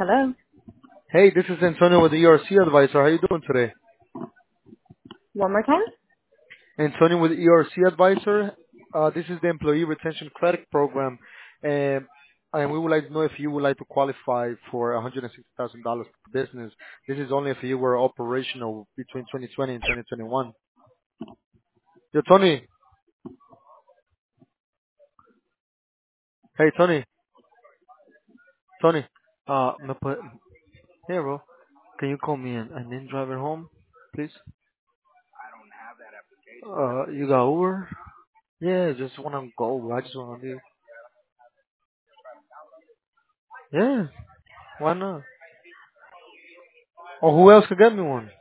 Hello. Hey, this is Antonio with the ERC Advisor. How you doing today? One more time. Antonio with ERC Advisor. This is the Employee Retention Credit Program, and we would like to know if you would like to qualify for $160,000 per business. This is only if you were operational between 2020 and 2021. Yo, Tony. Hey, Tony. Tony. Me put, hey, bro. Can you call me an in driver home, please? You got Uber? Yeah, just wanna go. I just wanna leave. Yeah, why not? Or who else could get me one?